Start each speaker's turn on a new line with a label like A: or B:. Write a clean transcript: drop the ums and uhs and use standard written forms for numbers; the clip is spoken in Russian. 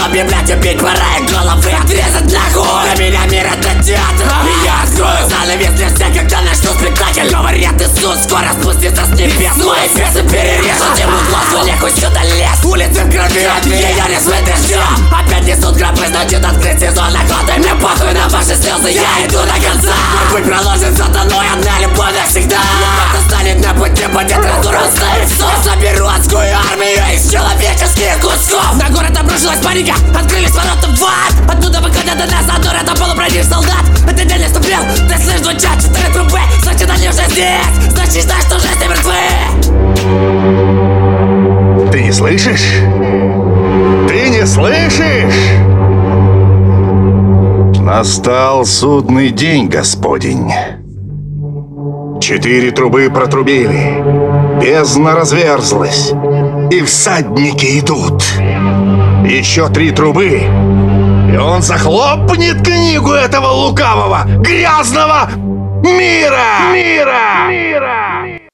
A: что объявлять убить пора и головы отрезать нахуй. Для меня мир это театр, и я открою занавес для всех, когда начну спектакль. Говорят, Иисус скоро спустится с небес. Мои песни перережут ему глаз, нехуй сюда лез. Улицы в крови, от меня я не свой дождем. Опять несут гробы, значит открыть сезон охоты. Мне похуй на ваши слезы, я иду до конца. Мой путь проложен сатаной, одна любовь навсегда. Кто станет на пути, будет разурался и все. Соберу адскую армию из человеческих кусков. На город обрушилась паника, открылись ворота в ад. Оттуда выходят до нас от это полубронив солдат. Этот день наступил, ты слышишь звучат 4 трубы. Значит они уже здесь, значит знаешь, что уже все мертвы.
B: Ты не слышишь? Ты не слышишь? Настал судный день, Господень. 4 трубы протрубили, бездна разверзлась, и всадники идут. Еще 3 трубы, и он захлопнет книгу этого лукавого, грязного мира!